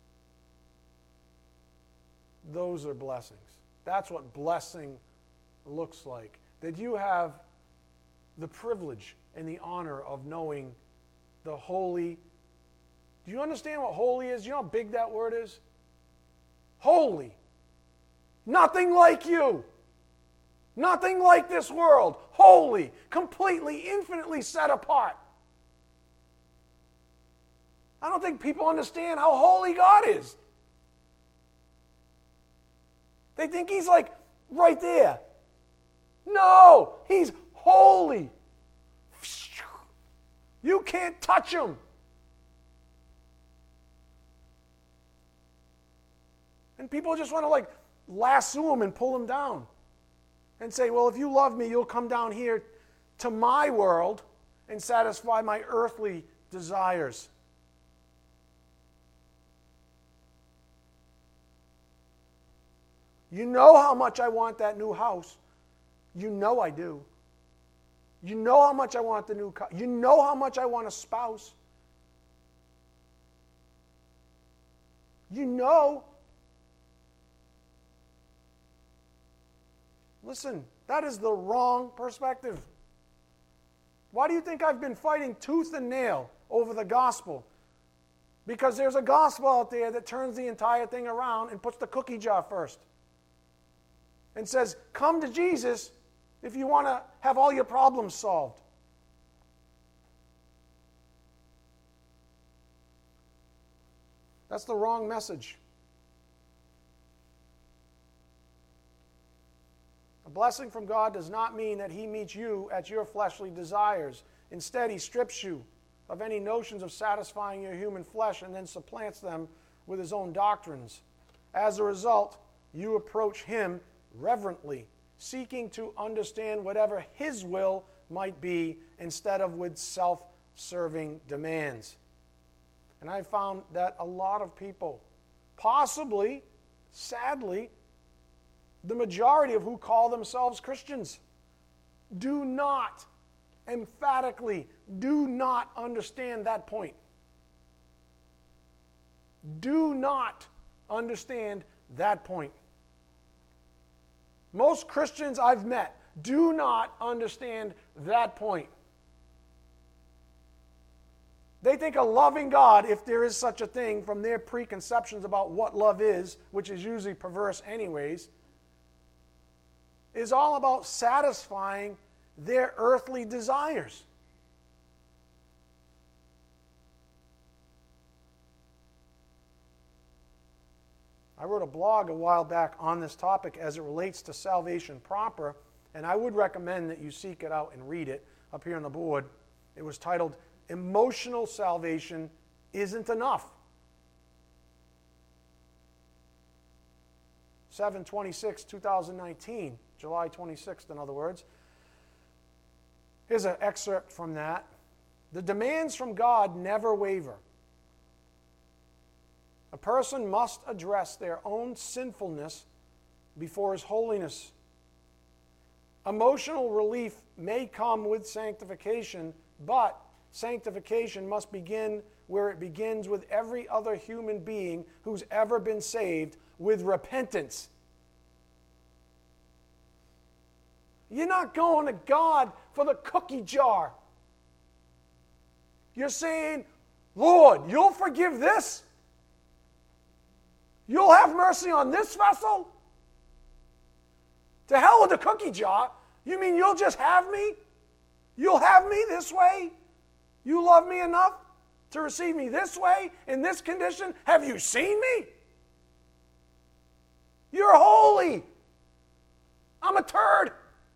Speaker 1: Those are blessings. That's what blessing looks like. That you have the privilege and the honor of knowing the holy. Do you understand what holy is? Do you know how big that word is? Holy. Nothing like you. Nothing like this world. Holy. Completely, infinitely set apart. I don't think people understand how holy God is. They think He's like right there. No, He's holy. You can't touch Him. And people just want to like lasso Him and pull Him down and say, well, if you love me, you'll come down here to my world and satisfy my earthly desires. You know how much I want that new house. You know I do. You know how much I want the new car. You know how much I want a spouse. You know. Listen, that is the wrong perspective. Why do you think I've been fighting tooth and nail over the gospel? Because there's a gospel out there that turns the entire thing around and puts the cookie jar first. And says, come to Jesus if you want to have all your problems solved. That's the wrong message. A blessing from God does not mean that He meets you at your fleshly desires. Instead, He strips you of any notions of satisfying your human flesh and then supplants them with His own doctrines. As a result, you approach Him reverently, seeking to understand whatever His will might be instead of with self-serving demands. And I found that a lot of people, possibly, sadly, the majority of who call themselves Christians, do not, emphatically, do not understand that point. Do not understand that point. Most Christians I've met do not understand that point. They think a loving God, if there is such a thing, from their preconceptions about what love is, which is usually perverse anyways, is all about satisfying their earthly desires. I wrote a blog a while back on this topic as it relates to salvation proper, and I would recommend that you seek it out and read it up here on the board. It was titled, Emotional Salvation Isn't Enough. seven twenty-six twenty nineteen, July twenty-sixth, in other words. Here's an excerpt from that. The demands from God never waver. A person must address their own sinfulness before His holiness. Emotional relief may come with sanctification, but sanctification must begin where it begins with every other human being who's ever been saved, with repentance. You're not going to God for the cookie jar. You're saying, Lord, you'll forgive this? You'll have mercy on this vessel? To hell with the cookie jar. You mean you'll just have me? You'll have me this way? You love me enough to receive me this way, in this condition? Have you seen me? You're holy. I'm a turd.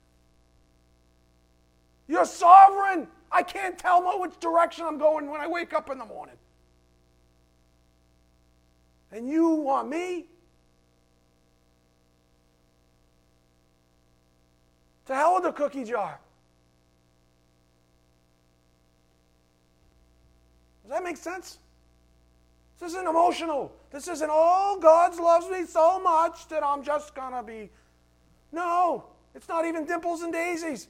Speaker 1: You're sovereign. I can't tell which direction I'm going when I wake up in the morning. And you want me? To hell with the cookie jar. Does that make sense? This isn't emotional. This isn't, oh, God loves me so much that I'm just going to be. No, it's not even dimples and daisies.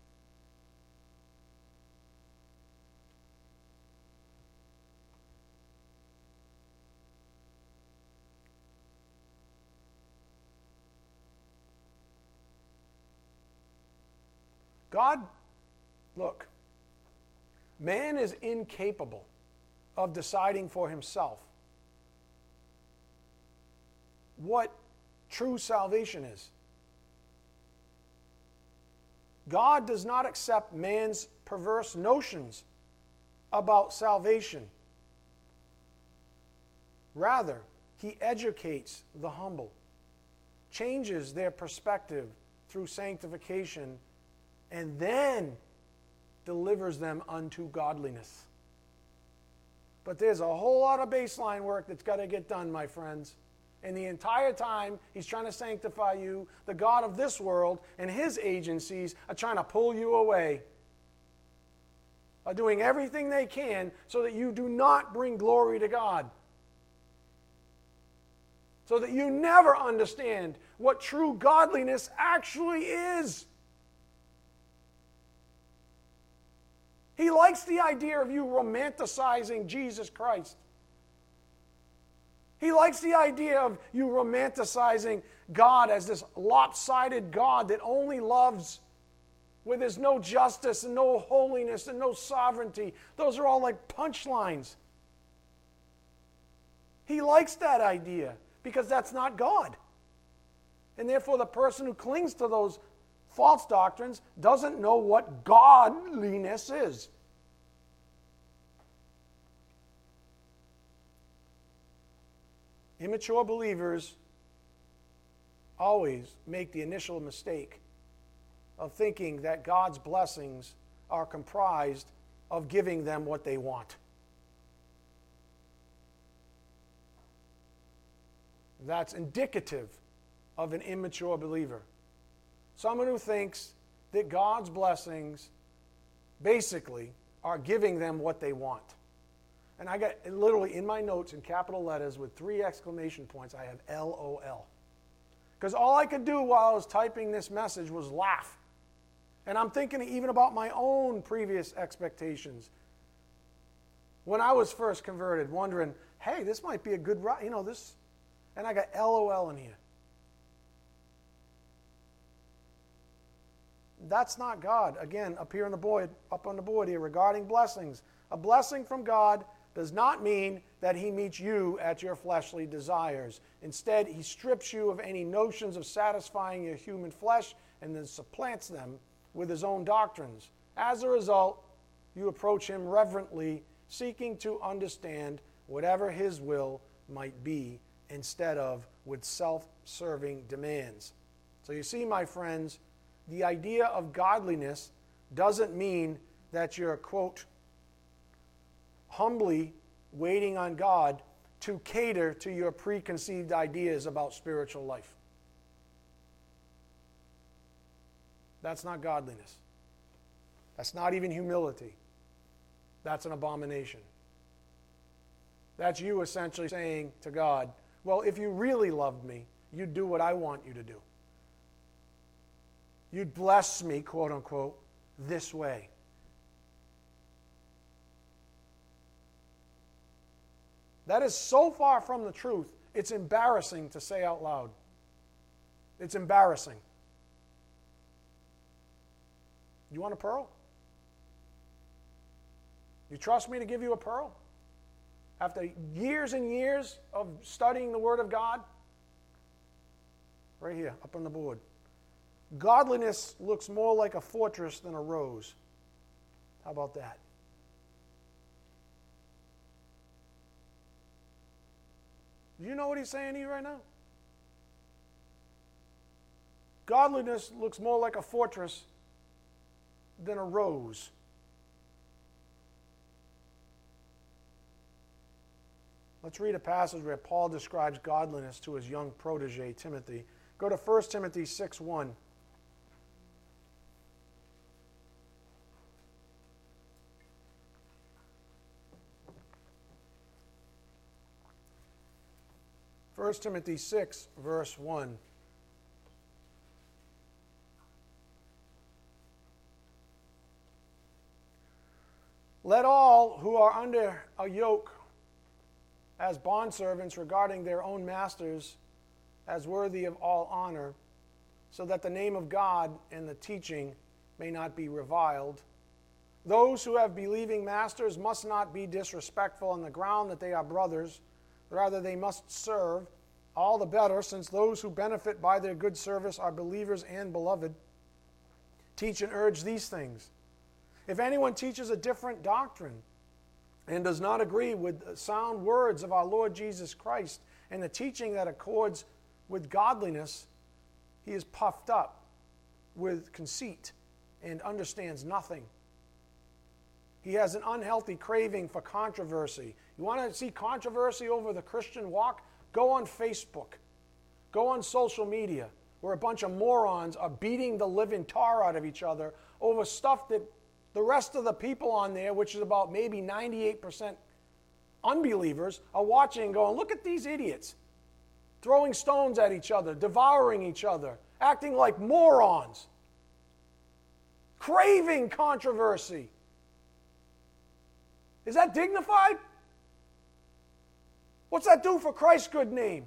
Speaker 1: God, look, man is incapable of deciding for himself what true salvation is. God does not accept man's perverse notions about salvation. Rather, He educates the humble, changes their perspective through sanctification, and then delivers them unto godliness. But there's a whole lot of baseline work that's got to get done, my friends. And the entire time, He's trying to sanctify you. The God of this world and his agencies are trying to pull you away, are doing everything they can so that you do not bring glory to God, so that you never understand what true godliness actually is. He likes the idea of you romanticizing Jesus Christ. He likes the idea of you romanticizing God as this lopsided God that only loves, where there's no justice and no holiness and no sovereignty. Those are all like punchlines. He likes that idea because that's not God. And therefore the person who clings to those false doctrines doesn't know what godliness is. Immature believers always make the initial mistake of thinking that God's blessings are comprised of giving them what they want. That's indicative of an immature believer. Someone who thinks that God's blessings basically are giving them what they want. And I got literally in my notes in capital letters with three exclamation points, I have L O L. Because all I could do while I was typing this message was laugh. And I'm thinking even about my own previous expectations. When I was first converted, wondering, hey, this might be a good, you know, this, and I got L O L in here. That's not God. Again, up here on the board, up on the board here, regarding blessings. A blessing from God does not mean that he meets you at your fleshly desires. Instead, he strips you of any notions of satisfying your human flesh and then supplants them with his own doctrines. As a result, you approach him reverently, seeking to understand whatever his will might be, instead of with self-serving demands. So you see, my friends, the idea of godliness doesn't mean that you're, quote, humbly waiting on God to cater to your preconceived ideas about spiritual life. That's not godliness. That's not even humility. That's an abomination. That's you essentially saying to God, well, if you really loved me, you'd do what I want you to do. You'd bless me, quote unquote, this way. That is so far from the truth, it's embarrassing to say out loud. It's embarrassing. You want a pearl? You trust me to give you a pearl? After years and years of studying the Word of God? Right here, up on the board. Godliness looks more like a fortress than a rose. How about that? Do you know what he's saying here right now? Godliness looks more like a fortress than a rose. Let's read a passage where Paul describes godliness to his young protege, Timothy. Go to First Timothy six one. First Timothy six, verse one. Let all who are under a yoke as bondservants regarding their own masters as worthy of all honor, so that the name of God and the teaching may not be reviled. Those who have believing masters must not be disrespectful on the ground that they are brothers. Rather, they must serve, all the better, since those who benefit by their good service are believers and beloved. Teach and urge these things. If anyone teaches a different doctrine and does not agree with the sound words of our Lord Jesus Christ and the teaching that accords with godliness, he is puffed up with conceit and understands nothing. He has an unhealthy craving for controversy. You want to see controversy over the Christian walk? Go on Facebook. Go on social media, where a bunch of morons are beating the living tar out of each other over stuff that the rest of the people on there, which is about maybe ninety-eight percent unbelievers, are watching and going, look at these idiots, throwing stones at each other, devouring each other, acting like morons, craving controversy. Is that dignified? What's that do for Christ's good name?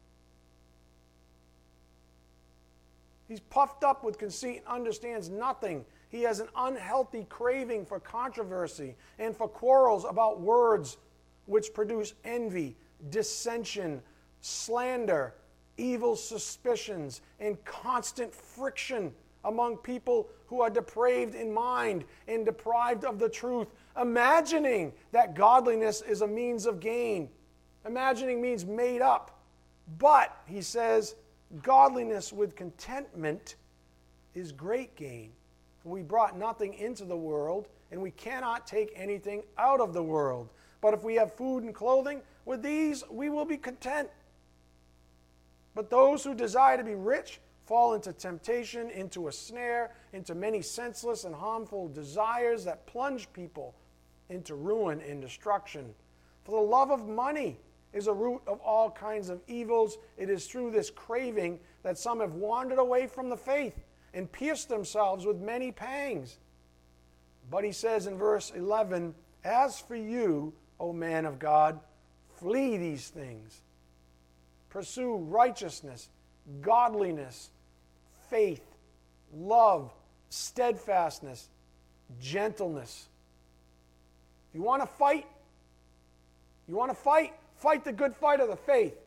Speaker 1: He's puffed up with conceit and understands nothing. He has an unhealthy craving for controversy and for quarrels about words which produce envy, dissension, slander, evil suspicions, and constant friction among people who are depraved in mind and deprived of the truth, imagining that godliness is a means of gain. Imagining means made up. But, he says, godliness with contentment is great gain. For we brought nothing into the world, and we cannot take anything out of the world. But if we have food and clothing, with these we will be content. But those who desire to be rich fall into temptation, into a snare, into many senseless and harmful desires that plunge people into ruin and destruction. For the love of money is a root of all kinds of evils. It is through this craving that some have wandered away from the faith and pierced themselves with many pangs. But he says in verse eleven, as for you, O man of God, flee these things. Pursue righteousness, godliness, faith, love, steadfastness, gentleness. If you want to fight, you want to fight, fight the good fight of the faith.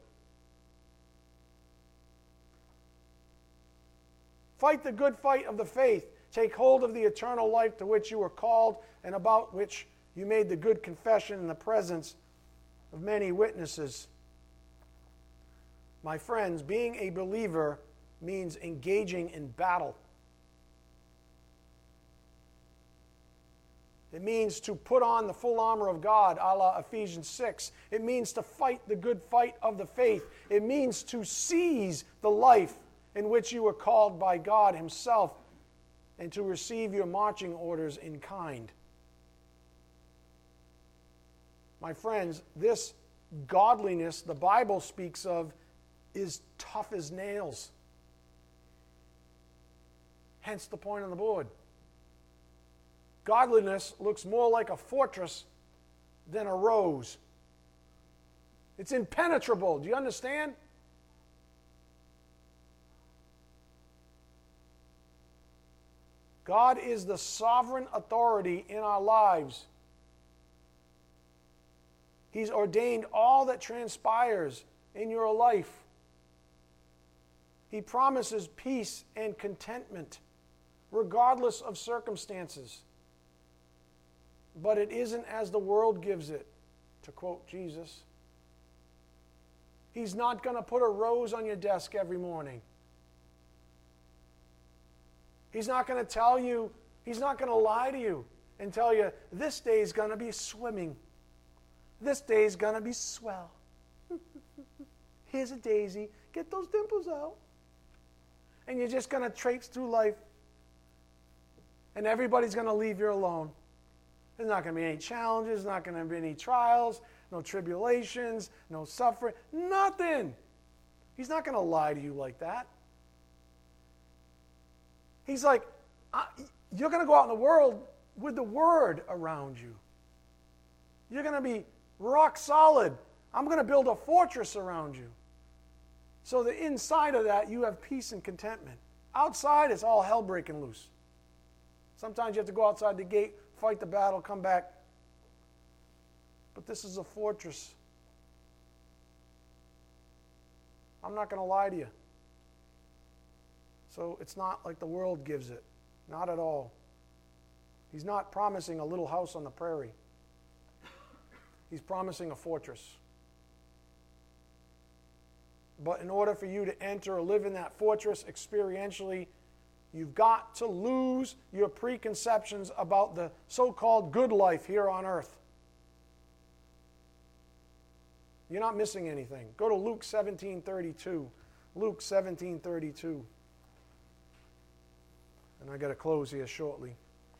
Speaker 1: Fight the good fight of the faith. Take hold of the eternal life to which you were called and about which you made the good confession in the presence of many witnesses. My friends, being a believer means engaging in battle. It means to put on the full armor of God, a la Ephesians six. It means to fight the good fight of the faith. It means to seize the life in which you were called by God himself and to receive your marching orders in kind. My friends, this godliness the Bible speaks of is tough as nails. Hence the point on the board. Godliness looks more like a fortress than a rose. It's impenetrable. Do you understand? God is the sovereign authority in our lives. He's ordained all that transpires in your life. He promises peace and contentment, regardless of circumstances. But it isn't as the world gives it, to quote Jesus. He's not going to put a rose on your desk every morning. He's not going to tell you, he's not going to lie to you and tell you, this day is going to be swimming. This day is going to be swell. Here's a daisy. Get those dimples out. And you're just going to traipse through life. And everybody's going to leave you alone. There's not going to be any challenges, not going to be any trials, no tribulations, no suffering, nothing. He's not going to lie to you like that. He's like, you're going to go out in the world with the Word around you. You're going to be rock solid. I'm going to build a fortress around you. So that inside of that, you have peace and contentment. Outside, it's all hell breaking loose. Sometimes you have to go outside the gate, fight the battle, come back. But this is a fortress. I'm not going to lie to you. So it's not like the world gives it. Not at all. He's not promising a little house on the prairie. He's promising a fortress. But in order for you to enter or live in that fortress experientially, you've got to lose your preconceptions about the so-called good life here on earth. You're not missing anything. Go to Luke seventeen thirty-two. Luke seventeen thirty-two. And I got to close here shortly.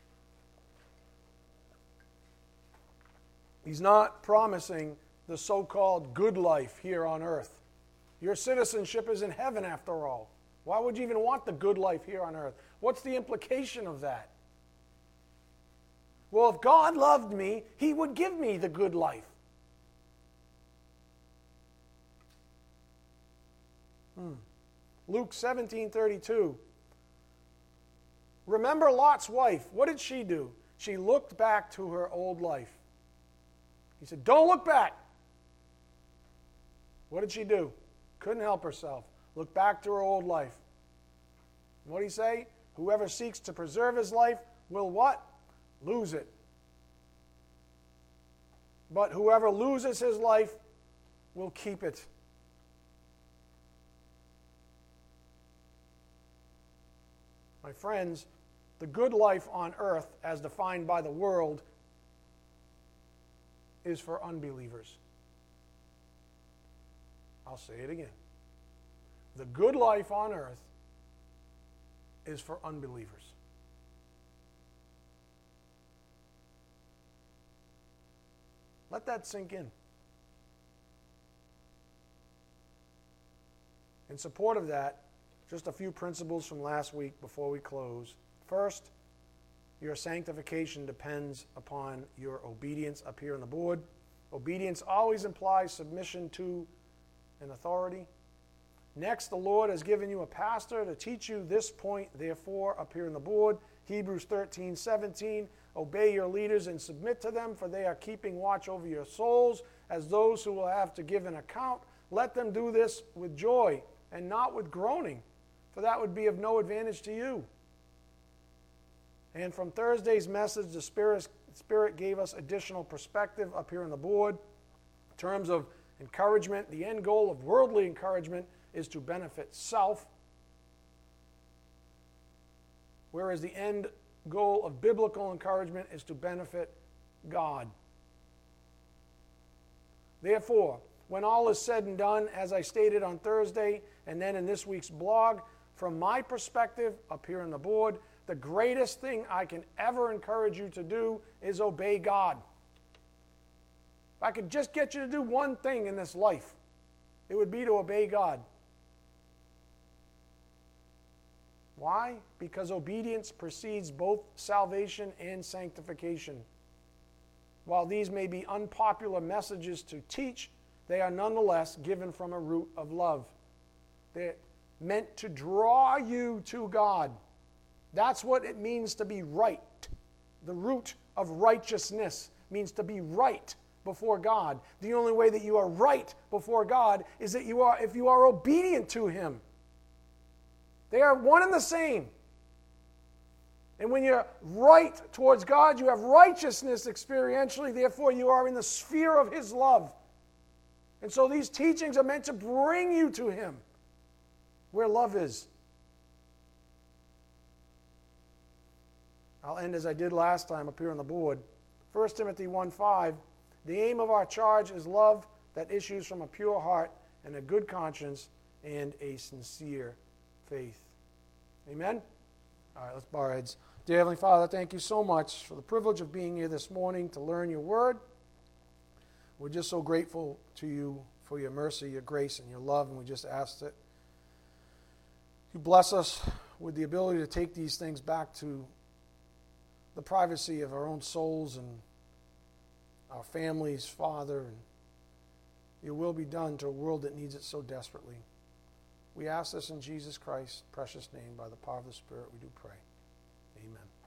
Speaker 1: He's not promising the so-called good life here on earth. Your citizenship is in heaven after all. Why would you even want the good life here on earth? What's the implication of that? Well, if God loved me, He would give me the good life. Hmm. Luke seventeen thirty-two. Remember Lot's wife. What did she do? She looked back to her old life. He said, don't look back. What did she do? Couldn't help herself. Look back to her old life. What did he say? Whoever seeks to preserve his life will what? Lose it. But whoever loses his life will keep it. My friends, the good life on earth, as defined by the world, is for unbelievers. I'll say it again. The good life on earth is for unbelievers. Let that sink in. In support of that, just a few principles from last week before we close. First, your sanctification depends upon your obedience up here on the board. Obedience always implies submission to an authority. Next, the Lord has given you a pastor to teach you this point, therefore, up here on the board. Hebrews thirteen seventeen, obey your leaders and submit to them, for they are keeping watch over your souls as those who will have to give an account. Let them do this with joy and not with groaning, for that would be of no advantage to you. And from Thursday's message, the Spirit, Spirit gave us additional perspective up here on the board. In terms of encouragement, the end goal of worldly encouragement is to benefit self, whereas the end goal of biblical encouragement is to benefit God. Therefore, when all is said and done, as I stated on Thursday and then in this week's blog, from my perspective up here on the board, the greatest thing I can ever encourage you to do is obey God. If I could just get you to do one thing in this life, it would be to obey God. Why? Because obedience precedes both salvation and sanctification. While these may be unpopular messages to teach, they are nonetheless given from a root of love. They're meant to draw you to God. That's what it means to be right. The root of righteousness means to be right before God. The only way that you are right before God is that you are if you are obedient to Him. They are one and the same. And when you're right towards God, you have righteousness experientially, therefore you are in the sphere of His love. And so these teachings are meant to bring you to Him, where love is. I'll end as I did last time up here on the board. First Timothy one five, the aim of our charge is love that issues from a pure heart and a good conscience and a sincere faith. Amen? All right, let's bow our heads. Dear Heavenly Father, thank you so much for the privilege of being here this morning to learn your word. We're just so grateful to you for your mercy, your grace, and your love, and we just ask that you bless us with the ability to take these things back to the privacy of our own souls and our families, Father, and your will be done to a world that needs it so desperately. We ask this in Jesus Christ's precious name, by the power of the Spirit, we do pray. Amen.